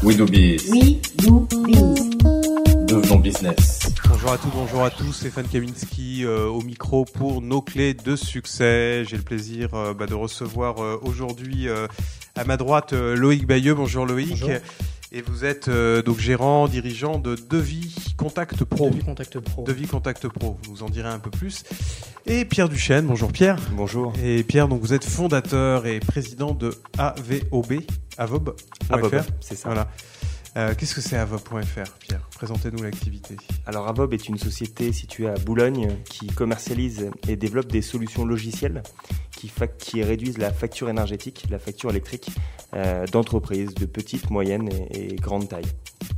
We do biz. We do biz. Devenons business. Bonjour à toutes, bonjour à tous, Stéphane Kaminski au micro pour nos clés de succès. J'ai le plaisir de recevoir aujourd'hui à ma droite Loïc Bayeux. Bonjour Loïc. Bonjour. Et vous êtes donc gérant, dirigeant de Devis Contact Pro. Devis Contact Pro. Devis Contact Pro, vous nous en direz un peu plus. Et Pierre Duchesne, bonjour Pierre. Bonjour. Et Pierre, donc vous êtes fondateur et président de AVOB, Avob.fr. Avob, c'est ça. Voilà. Qu'est-ce que c'est Avob.fr, Pierre? Présentez-nous l'activité. Alors Avob est une société située à Boulogne qui commercialise et développe des solutions logicielles qui réduisent la facture énergétique, la facture électrique d'entreprises de petite, moyenne et grande taille.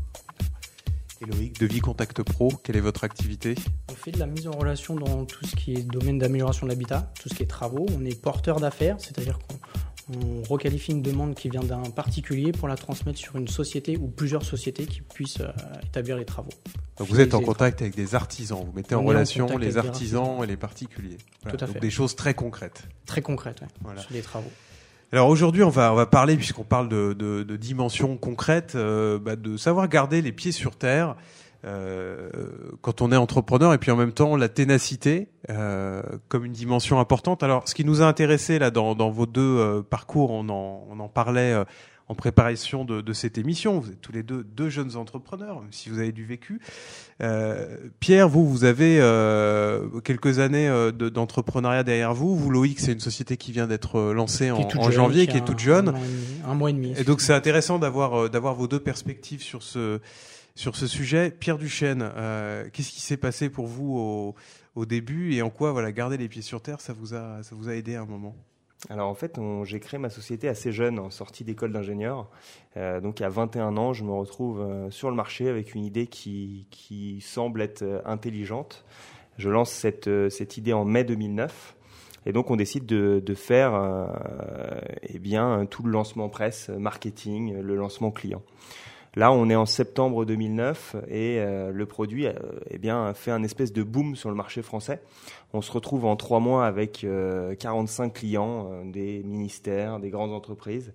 Et Loïc, Devis Contact Pro, quelle est votre activité? On fait de la mise en relation dans tout ce qui est domaine d'amélioration de l'habitat, tout ce qui est travaux. On est porteur d'affaires, c'est-à-dire qu'on requalifie une demande qui vient d'un particulier pour la transmettre sur une société ou plusieurs sociétés qui puissent établir les travaux. Donc vous êtes en contact avec des artisans, vous mettez en relation les artisans et les particuliers. Voilà. Tout à fait. Donc des choses très concrètes. Très concrètes, ouais, Voilà. sur des travaux. Alors aujourd'hui, on va parler, puisqu'on parle de dimensions concrètes, de savoir garder les pieds sur terre quand on est entrepreneur, et puis en même temps la ténacité comme une dimension importante. Alors ce qui nous a intéressé là dans vos deux parcours, on en parlait en préparation de cette émission. Vous êtes tous les deux jeunes entrepreneurs, même si vous avez du vécu. Pierre, vous avez quelques années d'entrepreneuriat derrière vous. Vous, Loïc, c'est une société qui vient d'être lancée en janvier, qui est toute jeune. Un mois et demi. Et donc c'est intéressant d'avoir vos deux perspectives sur ce sujet. Pierre Duchesne, qu'est-ce qui s'est passé pour vous au début, et en quoi garder les pieds sur terre, ça vous a aidé à un moment? Alors en fait, j'ai créé ma société assez jeune, en sortie d'école d'ingénieur. Donc à 21 ans, je me retrouve sur le marché avec une idée qui semble être intelligente. Je lance cette idée en mai 2009. Et donc on décide de faire tout le lancement presse, marketing, le lancement client. Là, on est en septembre 2009 et le produit fait un espèce de boom sur le marché français. On se retrouve en 3 mois avec 45 clients, des ministères, des grandes entreprises,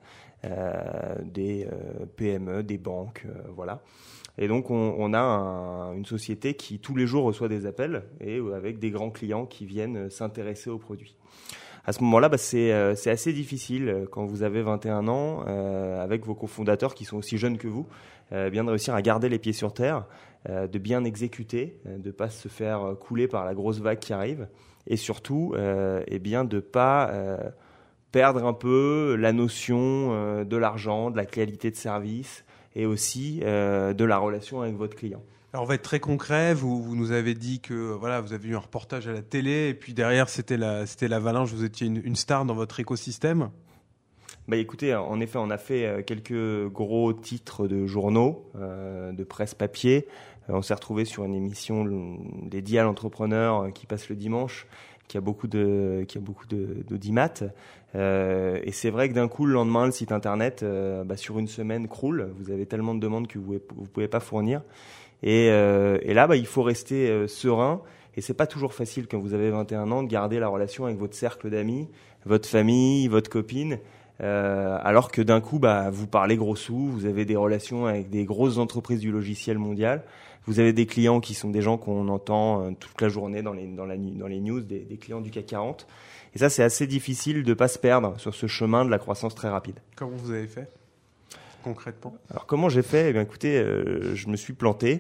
des PME, des banques, voilà. Et donc, on a une société qui tous les jours reçoit des appels et avec des grands clients qui viennent s'intéresser au produit. À ce moment-là, c'est assez difficile quand vous avez 21 ans, avec vos cofondateurs qui sont aussi jeunes que vous, de réussir à garder les pieds sur terre, de bien exécuter, de pas se faire couler par la grosse vague qui arrive, et surtout, de pas perdre un peu la notion de l'argent, de la qualité de service, et aussi de la relation avec votre client. Alors on va être très concret. Vous nous avez dit que vous avez eu un reportage à la télé, et puis derrière c'était l'avalanche. Vous étiez une star dans votre écosystème. Écoutez, en effet, on a fait quelques gros titres de journaux, de presse papier. On s'est retrouvé sur une émission dédiée à l'entrepreneur qui passe le dimanche, qui a beaucoup d'audimat. Et c'est vrai que d'un coup, le lendemain, le site internet, sur une semaine, croule. Vous avez tellement de demandes que vous pouvez pas fournir. Et là, il faut rester serein. Et c'est pas toujours facile quand vous avez 21 ans de garder la relation avec votre cercle d'amis, votre famille, votre copine. Alors que d'un coup, vous parlez gros sous, vous avez des relations avec des grosses entreprises du logiciel mondial. Vous avez des clients qui sont des gens qu'on entend toute la journée dans les news, des clients du CAC 40. Et ça, c'est assez difficile de pas se perdre sur ce chemin de la croissance très rapide. Comment vous avez fait concrètement? Alors comment j'ai fait? Écoutez, je me suis planté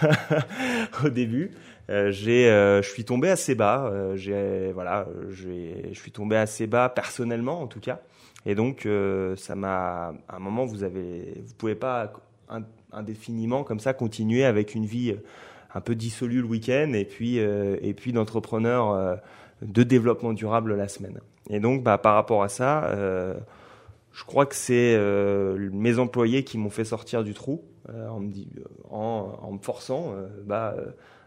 au début. Je suis tombé assez bas. Je suis tombé assez bas personnellement en tout cas. Et donc ça m'a. À un moment, vous pouvez pas indéfiniment comme ça continuer avec une vie un peu dissolue le week-end et puis d'entrepreneur de développement durable la semaine. Et donc par rapport à ça. Je crois que c'est mes employés qui m'ont fait sortir du trou en me forçant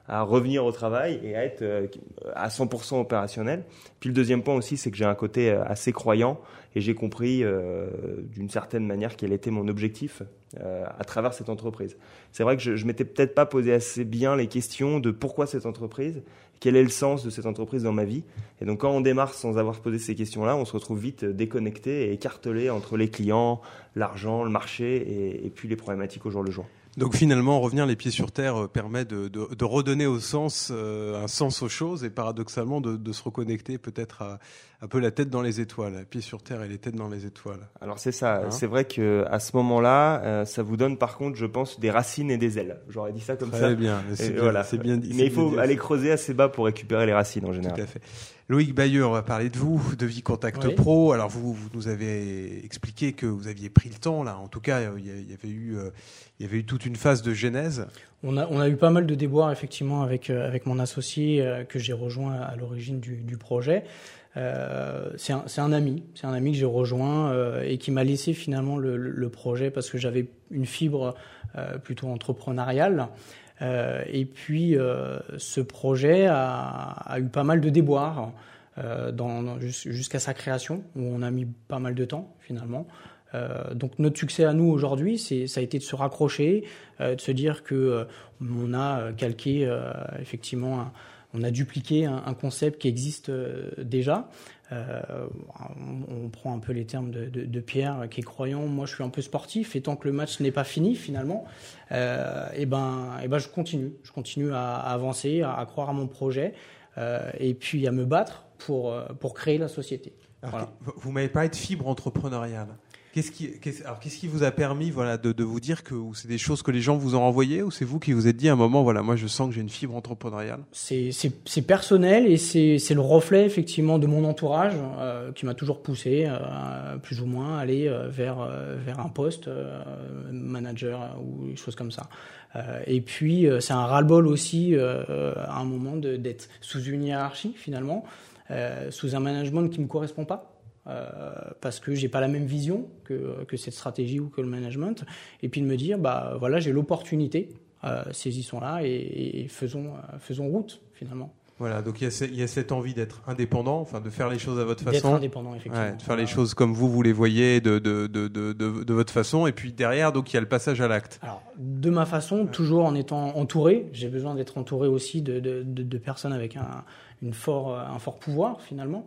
à revenir au travail et à être à 100% opérationnel. Puis le deuxième point aussi, c'est que j'ai un côté assez croyant et j'ai compris d'une certaine manière quel était mon objectif à travers cette entreprise. C'est vrai que je m'étais peut-être pas posé assez bien les questions de pourquoi cette entreprise, quel est le sens de cette entreprise dans ma vie. Et donc quand on démarre sans avoir posé ces questions-là, on se retrouve vite déconnecté et écartelé entre les clients, l'argent, le marché et puis les problématiques au jour le jour. Donc finalement, revenir les pieds sur terre permet de redonner au sens, un sens aux choses et paradoxalement de se reconnecter peut-être un peu la tête dans les étoiles, les pieds sur terre et les têtes dans les étoiles. Alors c'est ça, c'est vrai que à ce moment-là, ça vous donne par contre, je pense, des racines et des ailes. J'aurais dit ça comme ça. Très bien, c'est bien, voilà. C'est bien dit. Mais il faut aller creuser assez bas pour récupérer les racines en général. Tout à fait. Loïc Bailleux, on va parler de vous, de Vicontact Oui. Pro. Alors vous nous avez expliqué que vous aviez pris le temps là. En tout cas, il y avait eu toute une phase de genèse. On a eu pas mal de déboires effectivement avec mon associé que j'ai rejoint à l'origine du projet. C'est un ami que j'ai rejoint et qui m'a laissé finalement le projet parce que j'avais une fibre plutôt entrepreneuriale. Et puis ce projet a eu pas mal de déboires jusqu'à sa création où on a mis pas mal de temps finalement. Donc notre succès à nous aujourd'hui, ça a été de se raccrocher, de se dire que on a calqué effectivement, on a dupliqué un concept qui existe déjà. On prend un peu les termes de Pierre qui est croyant. Moi, je suis un peu sportif et tant que le match n'est pas fini finalement, et ben je continue à avancer, à croire à mon projet et puis à me battre pour créer la société. Alors, Voilà. vous m'avez parlé de fibre entrepreneuriale. Qu'est-ce qui vous a permis, voilà, de vous dire que c'est des choses que les gens vous ont envoyées ou c'est vous qui vous êtes dit à un moment, voilà, moi je sens que j'ai une fibre entrepreneuriale? C'est personnel et c'est le reflet effectivement de mon entourage qui m'a toujours poussé, plus ou moins, à aller vers un poste manager ou des choses comme ça. Et puis c'est un ras-le-bol aussi à un moment d'être sous une hiérarchie finalement, sous un management qui me correspond pas. Parce que j'ai pas la même vision que cette stratégie ou que le management, et puis de me dire bah voilà, j'ai l'opportunité, saisissons-la et faisons route finalement. Voilà, donc il y a cette envie d'être indépendant, enfin de faire les choses à votre façon. D'être indépendant, effectivement. Ouais, de faire les choses comme vous les voyez, de votre façon, et puis derrière, donc il y a le passage à l'acte. Alors, de ma façon, toujours en étant entouré, j'ai besoin d'être entouré aussi de personnes avec un fort pouvoir finalement,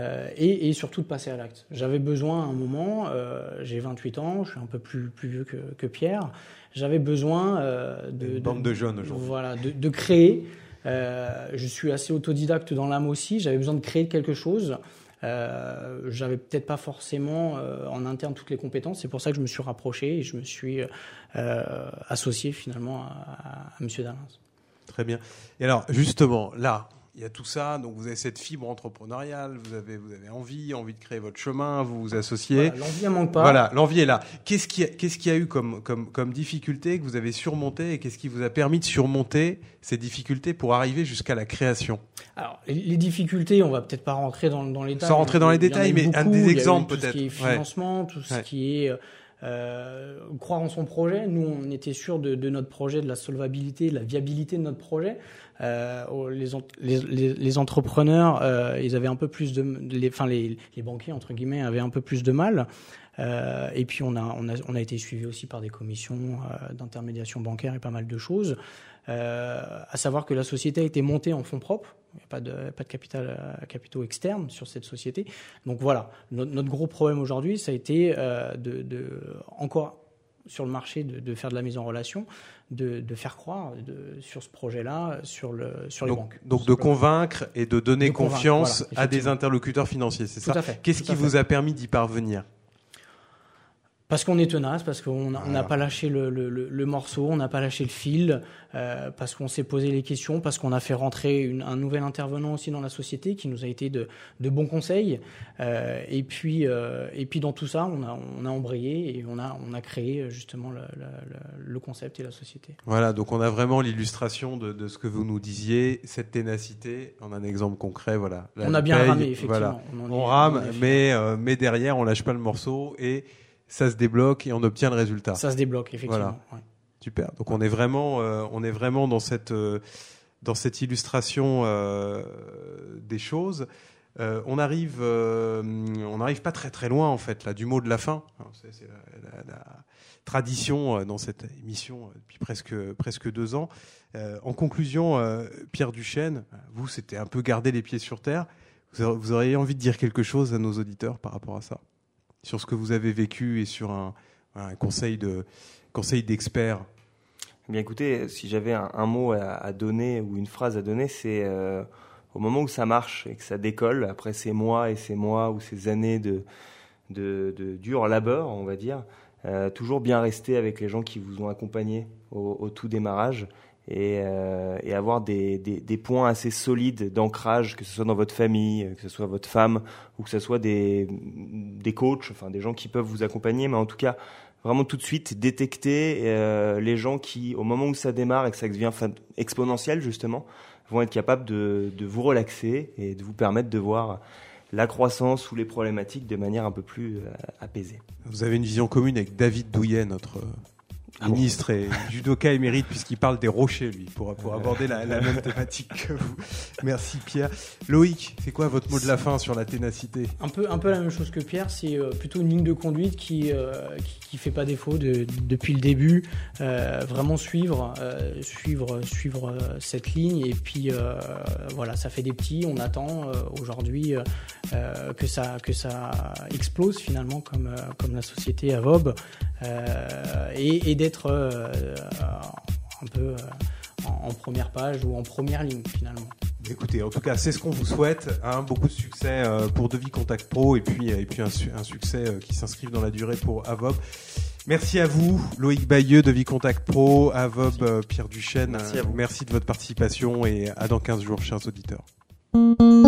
et surtout de passer à l'acte. J'avais besoin à un moment, j'ai 28 ans, je suis un peu plus vieux que Pierre, j'avais besoin Une bande de jeunes aujourd'hui. Voilà, de créer. Je suis assez autodidacte dans l'âme aussi, j'avais besoin de créer quelque chose. J'avais peut-être pas forcément en interne toutes les compétences, c'est pour ça que je me suis rapproché et je me suis associé finalement à Monsieur Dalens. Très bien. Et alors, justement, là, il y a tout ça, donc vous avez cette fibre entrepreneuriale, vous avez envie de créer votre chemin, vous vous associez. Voilà, l'envie ne manque pas. Voilà, l'envie est là. Qu'est-ce qu'il y a eu comme difficulté que vous avez surmonté et qu'est-ce qui vous a permis de surmonter ces difficultés pour arriver jusqu'à la création? Alors, les difficultés, on va peut-être pas rentrer dans les détails. Sans rentrer dans les détails, mais un des exemples peut-être. Tout ce qui est financement, tout ce qui est croire en son projet. Nous, on était sûrs de notre projet, de la solvabilité, de la viabilité de notre projet. Les entrepreneurs, ils avaient un peu plus les banquiers entre guillemets avaient un peu plus de mal. Et puis on a été suivi aussi par des commissions d'intermédiation bancaire et pas mal de choses. À savoir que la société a été montée en fonds propres. Il n'y a pas de capitaux externes sur cette société. Donc voilà, notre gros problème aujourd'hui, ça a été encore sur le marché de faire de la mise en relation, de faire croire sur ce projet-là, sur les banques. Donc de convaincre et de donner confiance à des interlocuteurs financiers, c'est ça? Tout à fait. Qu'est-ce qui vous a permis d'y parvenir? Parce qu'on est tenace, parce qu'on n'a pas lâché le morceau, on n'a pas lâché le fil, parce qu'on s'est posé les questions, parce qu'on a fait rentrer un nouvel intervenant aussi dans la société qui nous a été de bons conseils. Et puis dans tout ça, on a embrayé et on a créé justement le concept et la société. Voilà, donc on a vraiment l'illustration de ce que vous nous disiez, cette ténacité. On a un exemple concret, voilà. On a bien ramé, effectivement. Voilà. On rame, mais derrière, on lâche pas le morceau et ça se débloque et on obtient le résultat. Ça se débloque, effectivement. Voilà. Ouais. Super. Donc on est vraiment dans cette dans cette illustration des choses. On n'arrive pas très très loin en fait là du mot de la fin. Alors, c'est la tradition dans cette émission depuis presque 2 ans. En conclusion, Pierre Duchesne, vous c'était un peu garder les pieds sur terre. Vous auriez envie de dire quelque chose à nos auditeurs par rapport à ça, sur ce que vous avez vécu et sur un conseil d'expert. Eh bien, écoutez, si j'avais un mot à donner ou une phrase à donner, c'est au moment où ça marche et que ça décolle, après ces mois ou ces années de dur labeur, on va dire, toujours bien rester avec les gens qui vous ont accompagné au tout démarrage et avoir des points assez solides d'ancrage, que ce soit dans votre famille, que ce soit votre femme ou que ce soit des coachs, enfin des gens qui peuvent vous accompagner, mais en tout cas vraiment tout de suite détecter les gens qui, au moment où ça démarre et que ça devient exponentiel justement, vont être capables de vous relaxer et de vous permettre de voir la croissance ou les problématiques de manière un peu plus apaisée. Vous avez une vision commune avec David Douillet, notre ministre et judoka émérite, puisqu'il parle des rochers, lui, pour aborder la même thématique que vous. Merci Pierre. Loïc, c'est quoi votre mot de la fin sur la ténacité ? Un peu la même chose que Pierre, c'est plutôt une ligne de conduite qui fait pas défaut depuis le début. Vraiment suivre cette ligne et puis voilà, ça fait des petits. On attend aujourd'hui que ça explose finalement comme la société Avob et d'être un peu en première page ou en première ligne finalement. Écoutez, en tout cas, c'est ce qu'on vous souhaite. Beaucoup de succès pour Devis Contact Pro et puis un succès qui s'inscrive dans la durée pour Avob. Merci à vous, Loïc Bayeux, Devis Contact Pro, Avob, Pierre Duchesne. Merci à vous. Merci de votre participation et à dans 15 jours, chers auditeurs.